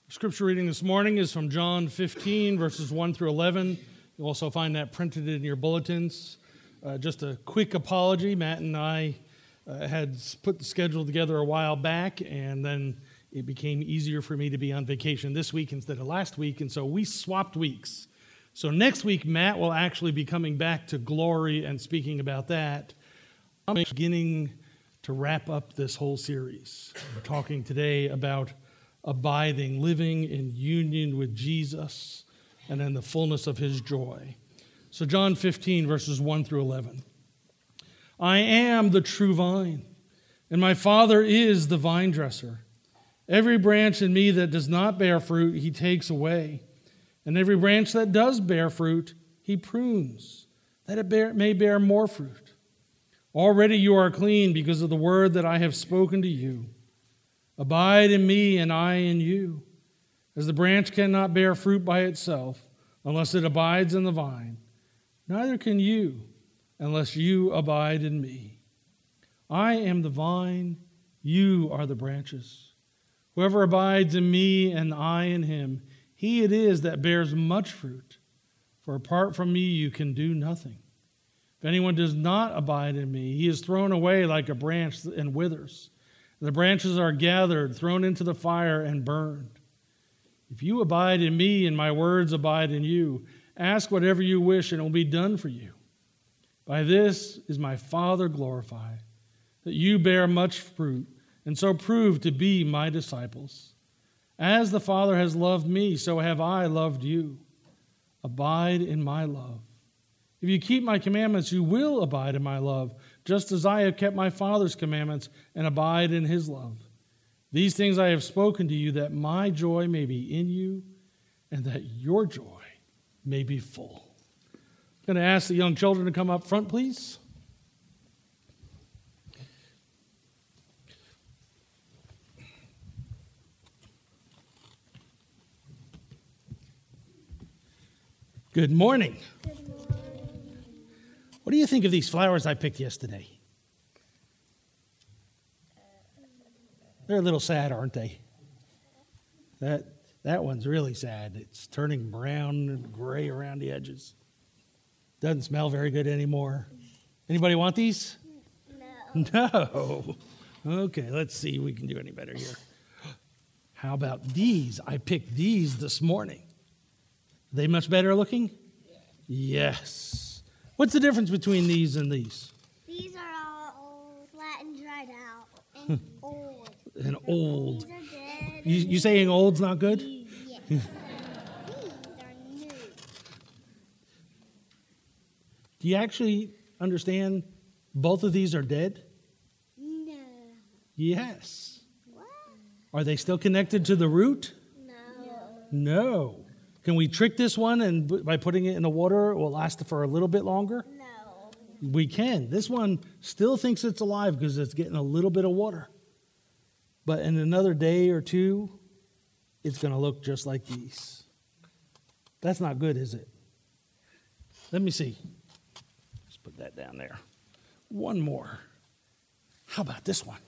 Scripture reading this morning is from John 15, verses 1 through 11. You'll also find that printed in your bulletins. Just a quick apology. Matt and I had put the schedule together a while back, and then it became easier for me to be on vacation this week instead of last week, and so we swapped weeks. So next week, Matt will actually be coming back to Glory and speaking about that. I'm beginning to wrap up this whole series. We're talking today about abiding, living in union with Jesus and in the fullness of his joy. So John 15, verses 1 through 11. I am the true vine, and my Father is the vine dresser. Every branch in me that does not bear fruit, he takes away. And every branch that does bear fruit, he prunes, that it may bear more fruit. Already you are clean because of the word that I have spoken to you. Abide in me, and I in you. As the branch cannot bear fruit by itself unless it abides in the vine, neither can you unless you abide in me. I am the vine, you are the branches. Whoever abides in me and I in him, he it is that bears much fruit. For apart from me you can do nothing. If anyone does not abide in me, he is thrown away like a branch and withers. The branches are gathered, thrown into the fire, and burned. If you abide in me and my words abide in you, ask whatever you wish and it will be done for you. By this is my Father glorified, that you bear much fruit and so prove to be my disciples. As the Father has loved me, so have I loved you. Abide in my love. If you keep my commandments, you will abide in my love, just as I have kept my Father's commandments and abide in his love. These things I have spoken to you, that my joy may be in you and that your joy may be full. I'm going to ask the young children to come up front, please. Good morning. Good morning. What do you think of these flowers I picked yesterday? They're a little sad, aren't they? That one's really sad. It's turning brown and gray around the edges. Doesn't smell very good anymore. Anybody want these? No. Okay, let's see if we can do any better here. How about these? I picked these this morning. Are they much better looking? Yes. What's the difference between these and these? These are all old, flat, and dried out, and old. And old. These are dead. You saying old's not good? Yes. These are new. Do you actually understand both of these are dead? No. Yes. What? Are they still connected to the root? No. No. Can we trick this one and by putting it in the water, it will last for a little bit longer? No. We can. This one still thinks it's alive because it's getting a little bit of water. But in another day or two, it's going to look just like these. That's not good, is it? Let me see. Let's put that down there. One more. How about this one?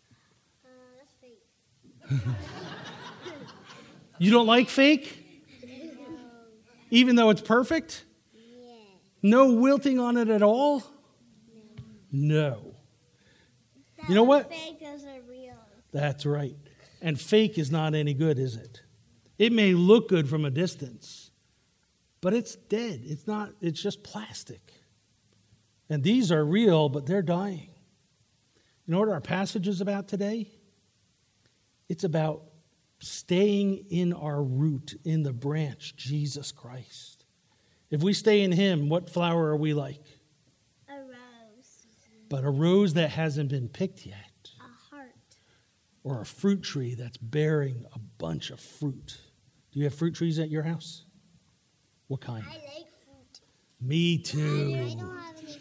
That's fake. You don't like fake? Even though it's perfect? Yeah. No wilting on it at all? No. You know what? Fake, those are real. That's right. And fake is not any good, is it? It may look good from a distance, but it's dead. It's just plastic. And these are real, but they're dying. You know what our passage is about today? It's about staying in our root, in the branch, Jesus Christ. If we stay in him, what flower are we like? A rose. But a rose that hasn't been picked yet. A heart. Or a fruit tree that's bearing a bunch of fruit. Do you have fruit trees at your house? What kind? I like fruit. Me too. I don't have any fruit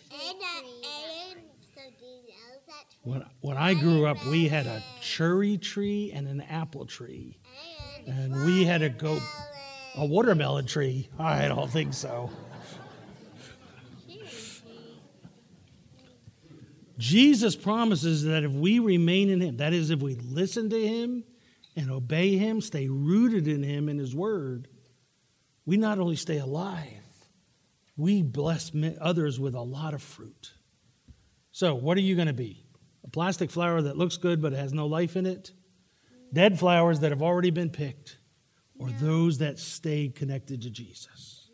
trees. When I grew up, we had a cherry tree and an apple tree. And we had a watermelon tree. I don't think so. Jesus promises that if we remain in him, that is, if we listen to him and obey him, stay rooted in him and his word, we not only stay alive, we bless others with a lot of fruit. So what are you going to be? A plastic flower that looks good but has no life in it? Dead flowers that have already been picked? Or those that stay connected to Jesus?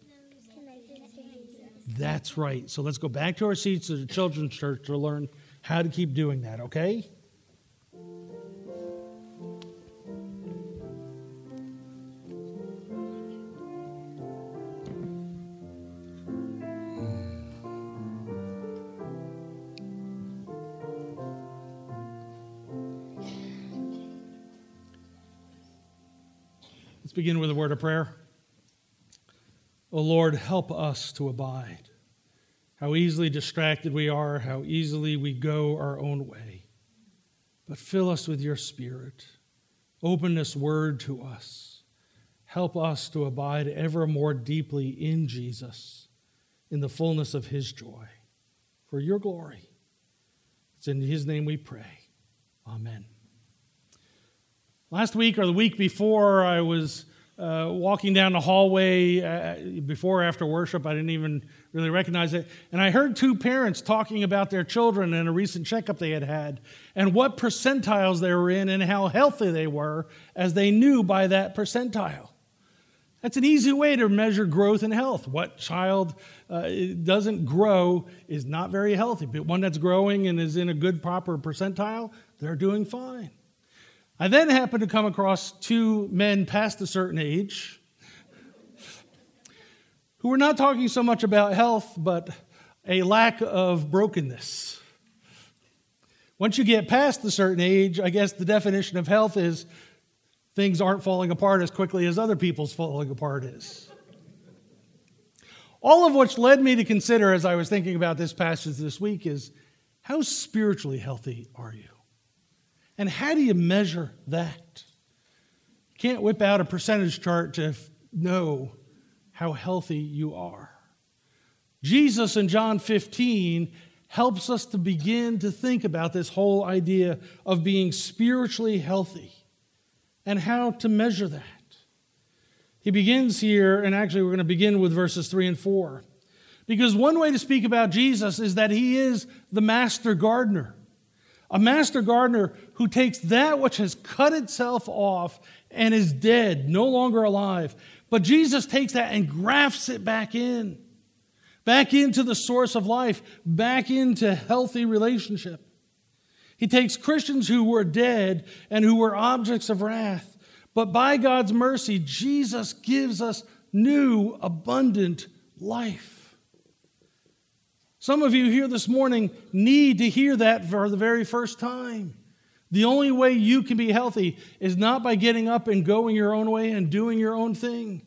That's right. So let's go back to our seats at the children's church to learn how to keep doing that, okay? Let's begin with a word of prayer. Oh Lord, help us to abide. How easily distracted we are, how easily we go our own way. But fill us with your Spirit. Open this word to us. Help us to abide ever more deeply in Jesus, in the fullness of his joy, for your glory. It's in his name we pray. Amen. Last week or the week before, I was walking down the hallway before or after worship. I didn't even really recognize it. And I heard two parents talking about their children and a recent checkup they had had and what percentiles they were in and how healthy they were as they knew by that percentile. That's an easy way to measure growth and health. What child doesn't grow is not very healthy, but one that's growing and is in a good, proper percentile, they're doing fine. I then happened to come across two men past a certain age who were not talking so much about health, but a lack of brokenness. Once you get past a certain age, I guess the definition of health is things aren't falling apart as quickly as other people's falling apart is. All of which led me to consider, as I was thinking about this passage this week, is how spiritually healthy are you? And how do you measure that? You can't whip out a percentage chart to know how healthy you are. Jesus in John 15 helps us to begin to think about this whole idea of being spiritually healthy and how to measure that. He begins here, and actually we're going to begin with verses 3 and 4. Because one way to speak about Jesus is that he is the master gardener. A master gardener who takes that which has cut itself off and is dead, no longer alive. But Jesus takes that and grafts it back into the source of life, back into healthy relationship. He takes Christians who were dead and who were objects of wrath. But by God's mercy, Jesus gives us new, abundant life. Some of you here this morning need to hear that for the very first time. The only way you can be healthy is not by getting up and going your own way and doing your own thing.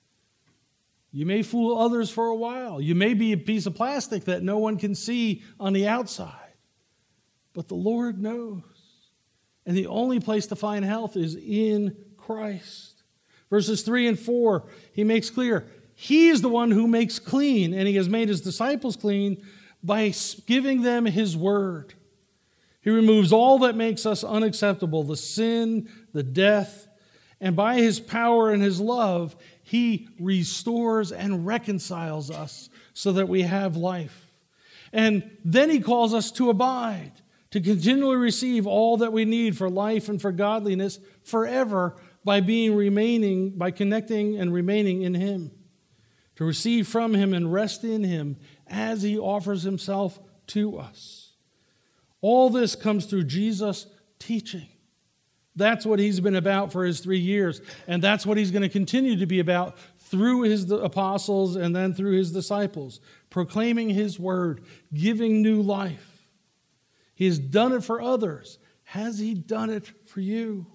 You may fool others for a while. You may be a piece of plastic that no one can see on the outside. But the Lord knows. And the only place to find health is in Christ. Verses 3 and 4, he makes clear, he is the one who makes clean, and he has made his disciples clean by giving them his word. He removes all that makes us unacceptable, the sin, the death, and by his power and his love, he restores and reconciles us so that we have life. And then he calls us to abide, to continually receive all that we need for life and for godliness forever by connecting and remaining in him. To receive from him and rest in him as he offers himself to us. All this comes through Jesus' teaching. That's what he's been about for his 3 years, and that's what he's going to continue to be about through his apostles and then through his disciples, proclaiming his word, giving new life. He has done it for others. Has he done it for you?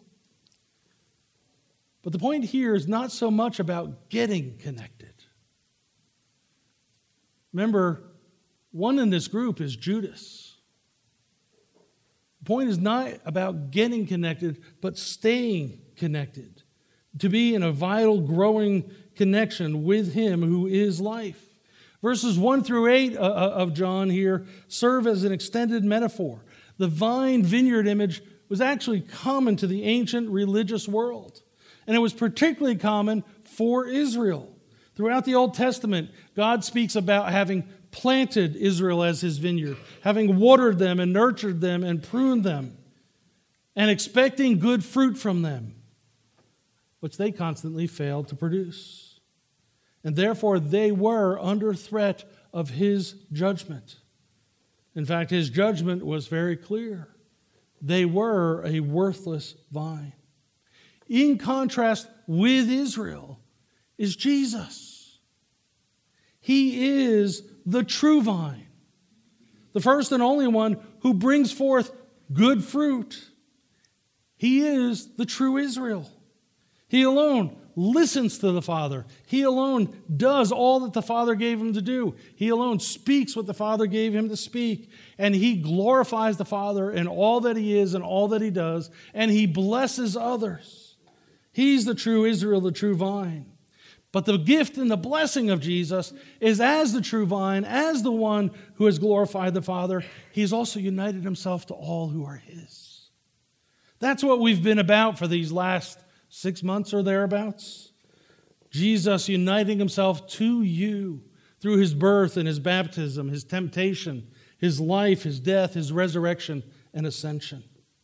But the point here is not so much about getting connected. Remember, one in this group is Judas. The point is not about getting connected, but staying connected. To be in a vital, growing connection with him who is life. Verses 1 through 8 of John here serve as an extended metaphor. The vine vineyard image was actually common to the ancient religious world. And it was particularly common for Israel. Throughout the Old Testament, God speaks about having planted Israel as his vineyard, having watered them and nurtured them and pruned them, and expecting good fruit from them, which they constantly failed to produce. And therefore, they were under threat of his judgment. In fact, his judgment was very clear. They were a worthless vine. In contrast with Israel is Jesus. He is the true vine, the first and only one who brings forth good fruit. He is the true Israel. He alone listens to the Father. He alone does all that the Father gave him to do. He alone speaks what the Father gave him to speak. And he glorifies the Father in all that he is and all that he does. And he blesses others. He's the true Israel, the true vine. But the gift and the blessing of Jesus is as the true vine, as the one who has glorified the Father, he's also united himself to all who are his. That's what we've been about for these last 6 months or thereabouts. Jesus uniting himself to you through his birth and his baptism, his temptation, his life, his death, his resurrection and ascension.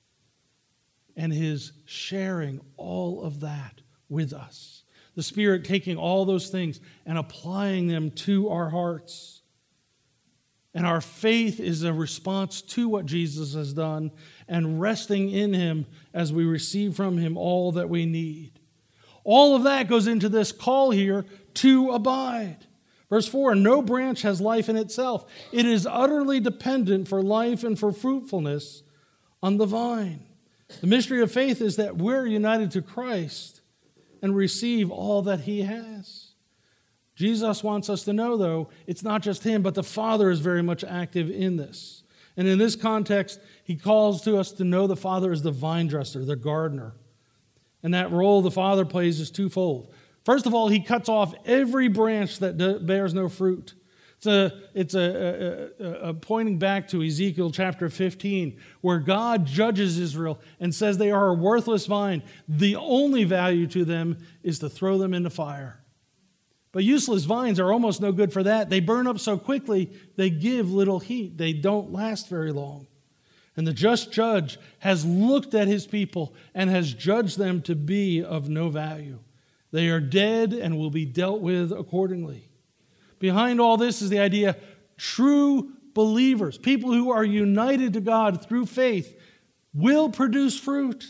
And his sharing all of that with us. The Spirit taking all those things and applying them to our hearts. And our faith is a response to what Jesus has done and resting in him as we receive from him all that we need. All of that goes into this call here to abide. Verse 4, no branch has life in itself. It is utterly dependent for life and for fruitfulness on the vine. The mystery of faith is that we're united to Christ and receive all that he has. Jesus wants us to know, though, it's not just him, but the Father is very much active in this. And in this context, he calls to us to know the Father as the vine dresser, the gardener. And that role the Father plays is twofold. First of all, he cuts off every branch that bears no fruit. It's a pointing back to Ezekiel chapter 15, where God judges Israel and says they are a worthless vine. The only value to them is to throw them into fire. But useless vines are almost no good for that. They burn up so quickly, they give little heat. They don't last very long. And the just judge has looked at his people and has judged them to be of no value. They are dead and will be dealt with accordingly. Behind all this is the idea, true believers, people who are united to God through faith, will produce fruit.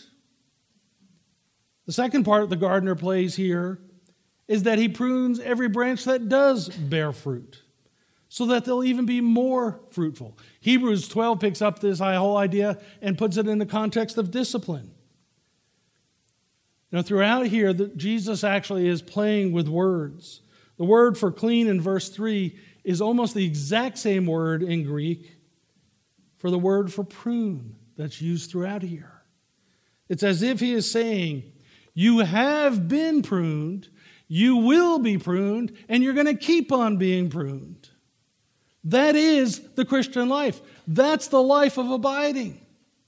The second part the gardener plays here is that he prunes every branch that does bear fruit, so that they'll even be more fruitful. Hebrews 12 picks up this whole idea and puts it in the context of discipline. Now, throughout here, Jesus actually is playing with words. The word for clean in verse 3 is almost the exact same word in Greek for the word for prune that's used throughout here. It's as if he is saying, you have been pruned, you will be pruned, and you're going to keep on being pruned. That is the Christian life. That's the life of abiding.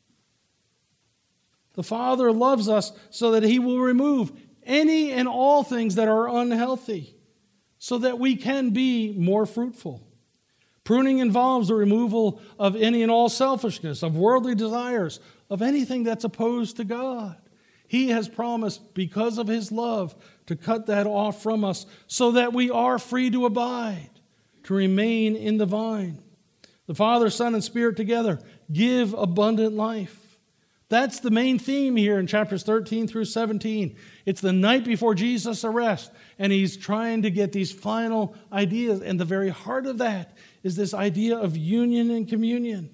The Father loves us so that he will remove any and all things that are unhealthy so that we can be more fruitful. Pruning involves the removal of any and all selfishness, of worldly desires, of anything that's opposed to God. He has promised, because of his love, to cut that off from us so that we are free to abide, to remain in the vine. The Father, Son, and Spirit together give abundant life. That's the main theme here in chapters 13 through 17. It's the night before Jesus' arrest, and he's trying to get these final ideas. And the very heart of that is this idea of union and communion.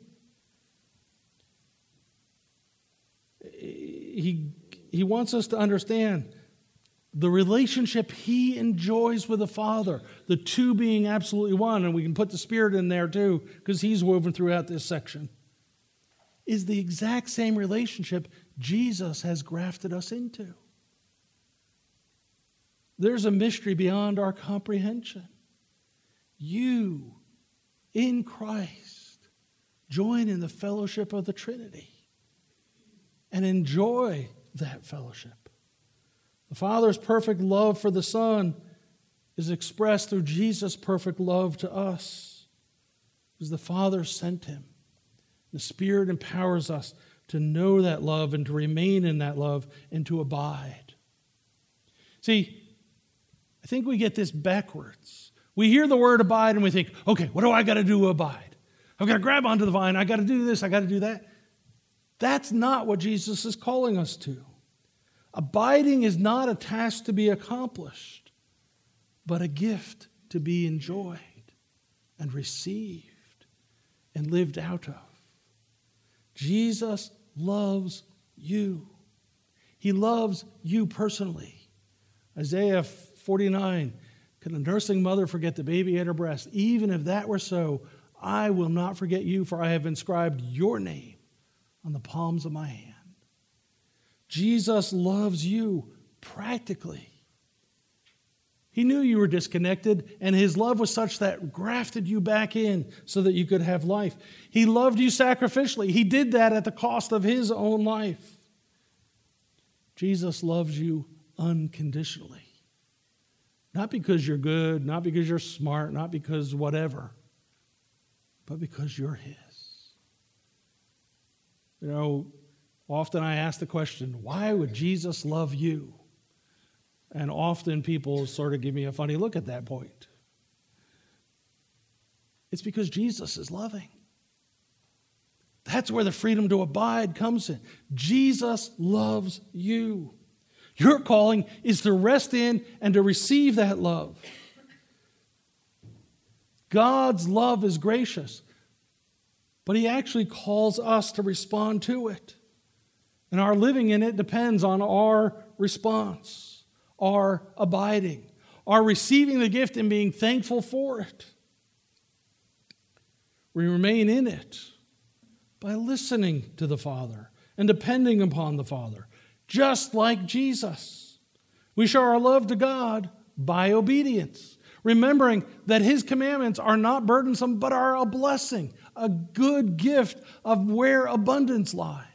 He wants us to understand the relationship he enjoys with the Father, the two being absolutely one, and we can put the Spirit in there too, because he's woven throughout this section, is the exact same relationship Jesus has grafted us into. There's a mystery beyond our comprehension. You, in Christ, join in the fellowship of the Trinity. and enjoy that fellowship. The Father's perfect love for the Son is expressed through Jesus' perfect love to us, because the Father sent him. The Spirit empowers us to know that love and to remain in that love and to abide. See, I think we get this backwards. We hear the word abide and we think, okay, what do I got to do to abide? I've got to grab onto the vine. I got to do this. I got to do that. That's not what Jesus is calling us to. Abiding is not a task to be accomplished, but a gift to be enjoyed and received and lived out of. Jesus loves you. He loves you personally. Isaiah 49, can a nursing mother forget the baby at her breast? Even if that were so, I will not forget you, for I have inscribed your name on the palms of my hand. Jesus loves you practically. He knew you were disconnected, and his love was such that grafted you back in so that you could have life. He loved you sacrificially. He did that at the cost of his own life. Jesus loves you unconditionally. Not because you're good, not because you're smart, not because whatever, but because you're his. You know, often I ask the question, why would Jesus love you? And often people sort of give me a funny look at that point. It's because Jesus is loving. That's where the freedom to abide comes in. Jesus loves you. Your calling is to rest in and to receive that love. God's love is gracious, but he actually calls us to respond to it. And our living in it depends on our response, our abiding, our receiving the gift and being thankful for it. We remain in it by listening to the Father and depending upon the Father, just like Jesus. We show our love to God by obedience, remembering that his commandments are not burdensome, but are a blessing, a good gift of where abundance lies.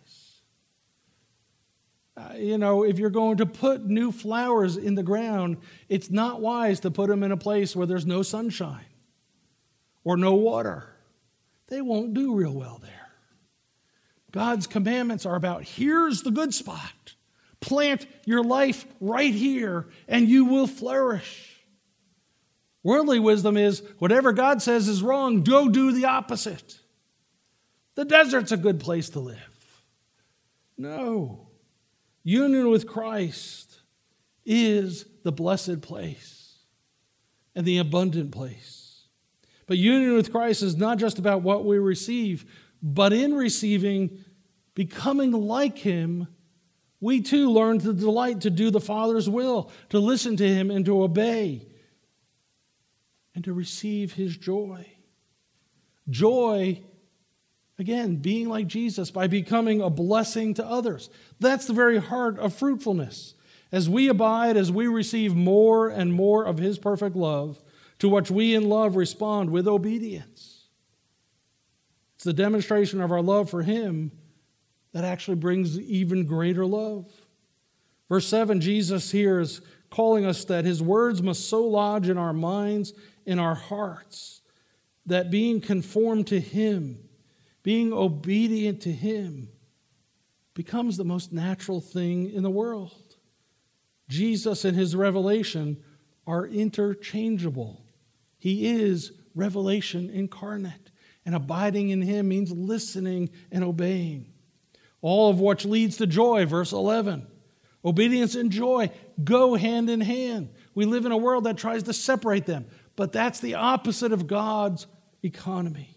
If you're going to put new flowers in the ground, it's not wise to put them in a place where there's no sunshine or no water. They won't do real well there. God's commandments are about, here's the good spot. Plant your life right here and you will flourish. Worldly wisdom is, whatever God says is wrong, go do the opposite. The desert's a good place to live. No. Union with Christ is the blessed place and the abundant place. But union with Christ is not just about what we receive, but in receiving, becoming like him, we too learn to delight to do the Father's will, to listen to him and to obey, and to receive his joy. Joy, again, being like Jesus by becoming a blessing to others. That's the very heart of fruitfulness. As we abide, as we receive more and more of his perfect love, to which we in love respond with obedience. It's the demonstration of our love for him that actually brings even greater love. Verse 7, Jesus here is calling us that his words must so lodge in our minds, in our hearts, that being conformed to him, being obedient to him, becomes the most natural thing in the world. Jesus and his revelation are interchangeable. He is revelation incarnate, and abiding in him means listening and obeying. All of which leads to joy, verse 11. Obedience and joy go hand in hand. We live in a world that tries to separate them, but that's the opposite of God's economy.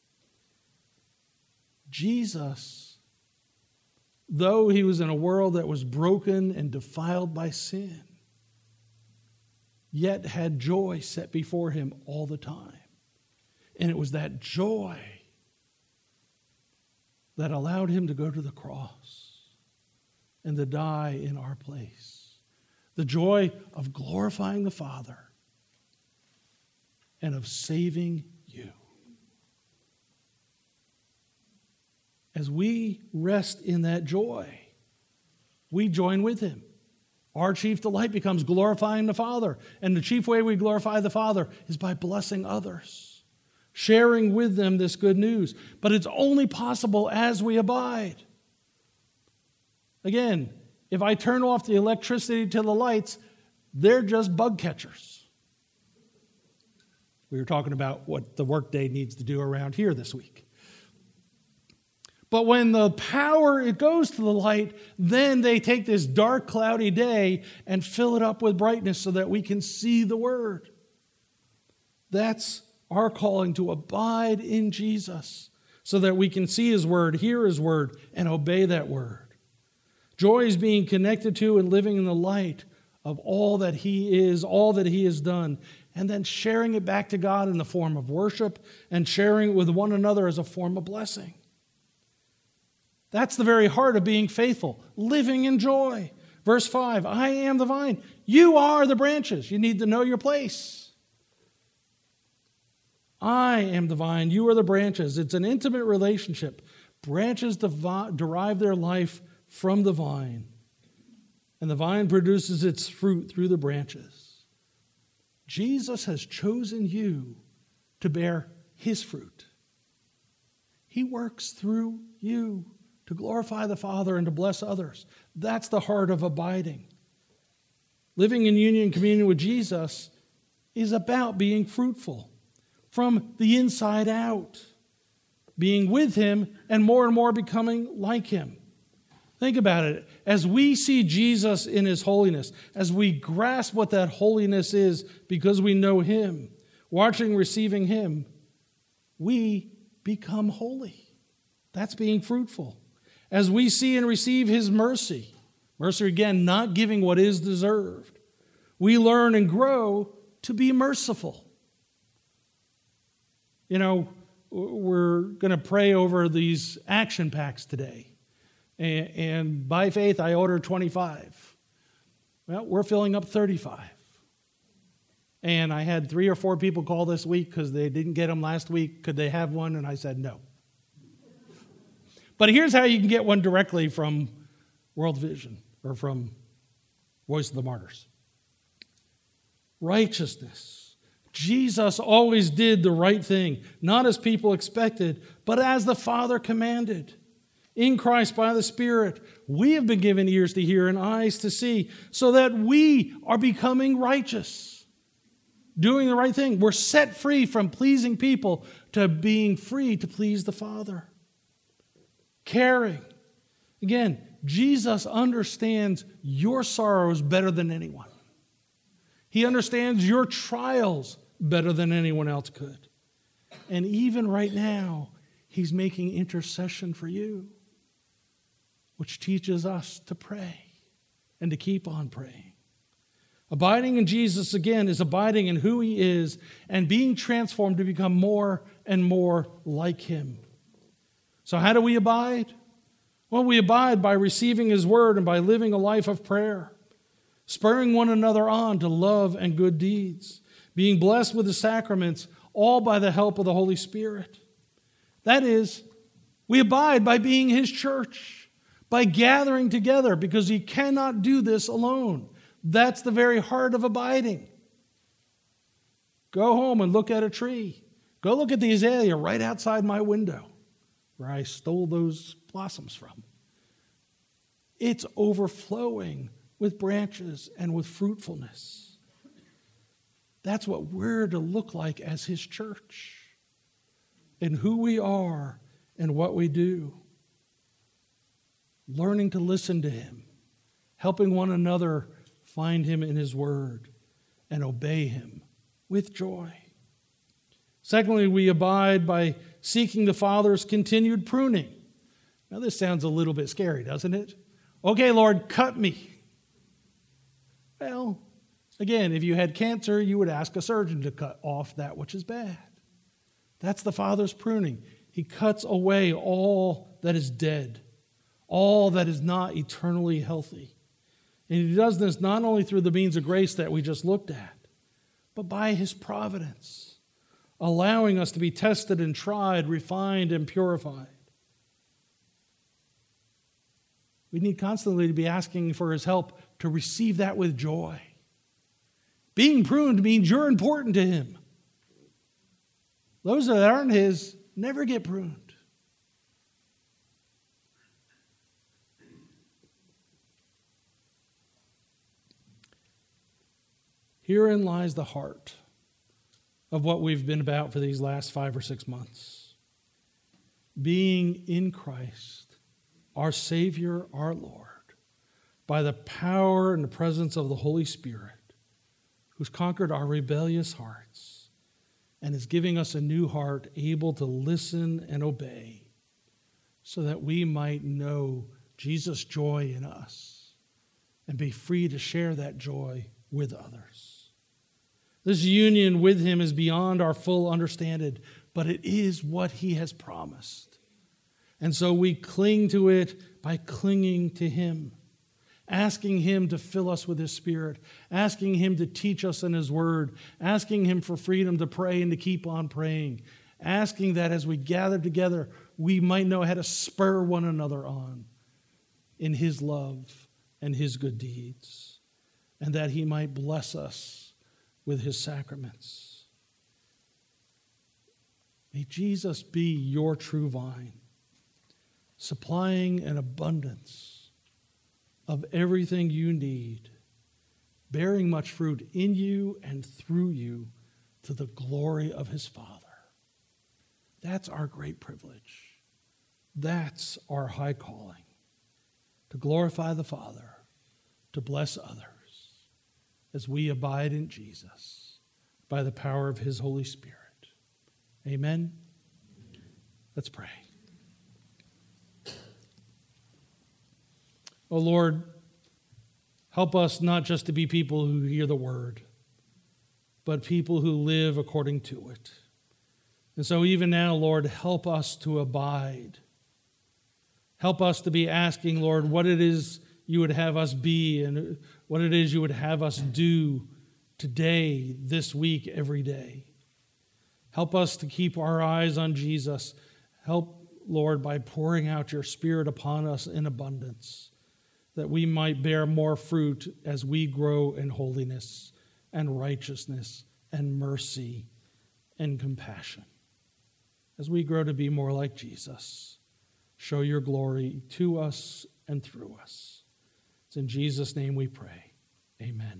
Jesus, though he was in a world that was broken and defiled by sin, yet had joy set before him all the time. And it was that joy that allowed him to go to the cross and to die in our place. The joy of glorifying the Father and of saving you. As we rest in that joy, we join with him. Our chief delight becomes glorifying the Father. And the chief way we glorify the Father is by blessing others, sharing with them this good news. But it's only possible as we abide. Again, if I turn off the electricity to the lights, they're just bug catchers. We were talking about what the workday needs to do around here this week. But when the power, it goes to the light, then they take this dark, cloudy day and fill it up with brightness so that we can see the Word. That's our calling, to abide in Jesus so that we can see His Word, hear His Word, and obey that Word. Joy is being connected to and living in the light of all that He is, all that He has done, and then sharing it back to God in the form of worship and sharing it with one another as a form of blessing. That's the very heart of being faithful, living in joy. Verse 5, I am the vine. You are the branches. You need to know your place. I am the vine. You are the branches. It's an intimate relationship. Branches derive their life from the vine. And the vine produces its fruit through the branches. Jesus has chosen you to bear His fruit. He works through you to glorify the Father and to bless others. That's the heart of abiding. Living in union and communion with Jesus is about being fruitful from the inside out, being with Him and more becoming like Him. Think about it. As we see Jesus in His holiness, as we grasp what that holiness is because we know Him, watching, receiving Him, we become holy. That's being fruitful. As we see and receive His mercy again, not giving what is deserved, we learn and grow to be merciful. You know, we're going to pray over these action packs today. And by faith, I ordered 25. Well, we're filling up 35. And I had 3 or 4 people call this week because they didn't get them last week. Could they have one? And I said no. But here's how you can get one directly from World Vision or from Voice of the Martyrs. Righteousness. Jesus always did the right thing, not as people expected, but as the Father commanded. In Christ, by the Spirit, we have been given ears to hear and eyes to see, so that we are becoming righteous, doing the right thing. We're set free from pleasing people to being free to please the Father. Caring. Again, Jesus understands your sorrows better than anyone. He understands your trials better than anyone else could. And even right now, He's making intercession for you, which teaches us to pray and to keep on praying. Abiding in Jesus, again, is abiding in who He is and being transformed to become more and more like Him. So how do we abide? Well, we abide by receiving His Word and by living a life of prayer, spurring one another on to love and good deeds, being blessed with the sacraments, all by the help of the Holy Spirit. That is, we abide by being His church, by gathering together, because He cannot do this alone. That's the very heart of abiding. Go home and look at a tree. Go look at the azalea right outside my window, where I stole those blossoms from. It's overflowing with branches and with fruitfulness. That's what we're to look like as His church, in who we are and what we do. Learning to listen to Him, helping one another find Him in His Word, and obey Him with joy. Secondly, we abide by seeking the Father's continued pruning. Now, this sounds a little bit scary, doesn't it? Okay, Lord, cut me. Well, again, if you had cancer, you would ask a surgeon to cut off that which is bad. That's the Father's pruning. He cuts away all that is dead, all that is not eternally healthy. And He does this not only through the means of grace that we just looked at, but by His providence, allowing us to be tested and tried, refined and purified. We need constantly to be asking for his help to receive that with joy. Being pruned means you're important to him. Those that aren't his never get pruned. Herein lies the heart of what we've been about for these last 5 or 6 months. Being in Christ, our Savior, our Lord, by the power and the presence of the Holy Spirit, who's conquered our rebellious hearts and is giving us a new heart able to listen and obey so that we might know Jesus' joy in us and be free to share that joy with others. This union with him is beyond our full understanding, but it is what he has promised. And so we cling to it by clinging to him, asking him to fill us with his Spirit, asking him to teach us in his word, asking him for freedom to pray and to keep on praying, asking that as we gather together, we might know how to spur one another on in his love and his good deeds, and that he might bless us with his sacraments. May Jesus be your true vine, supplying an abundance of everything you need, bearing much fruit in you and through you to the glory of his Father. That's our great privilege. That's our high calling, to glorify the Father, to bless others, as we abide in Jesus by the power of his Holy Spirit. Amen. Let's pray. Oh Lord, help us not just to be people who hear the word, but people who live according to it. And so even now, Lord, help us to abide. Help us to be asking, Lord, what it is you would have us be and what it is you would have us do today, this week, every day. Help us to keep our eyes on Jesus. Help, Lord, by pouring out your Spirit upon us in abundance, that we might bear more fruit as we grow in holiness and righteousness and mercy and compassion. As we grow to be more like Jesus, show your glory to us and through us. It's in Jesus' name we pray. Amen.